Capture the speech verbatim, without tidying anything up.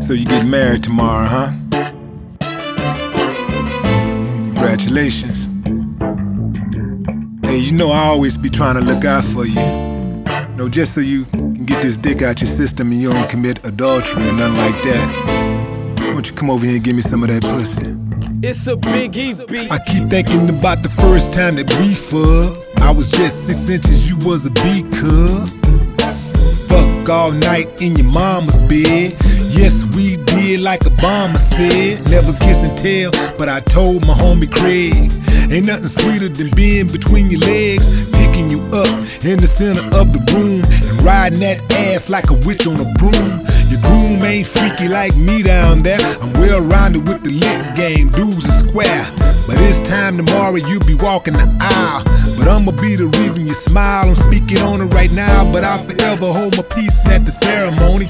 So you get married tomorrow, huh? Congratulations. Hey, you know I always be trying to look out for you. You know, just so you can get this dick out your system and you don't commit adultery or nothing like that. Why don't you come over here and give me some of that pussy? It's a Big E beat. I keep thinking about the first time that we fucked. I was just six inches, you was a B-cub. Fuck all night in your mama's bed. Yes, we did like Obama said. Never kiss and tell, but I told my homie Craig, ain't nothing sweeter than being between your legs, picking you up in the center of the room and riding that ass like a witch on a broom. Your groom ain't freaky like me down there. I'm well rounded with the lit game, dudes are square. But it's time tomorrow you be walking the aisle. But I'ma be the reason you smile. I'm speaking on it right now, but I'll forever hold my peace at the ceremony.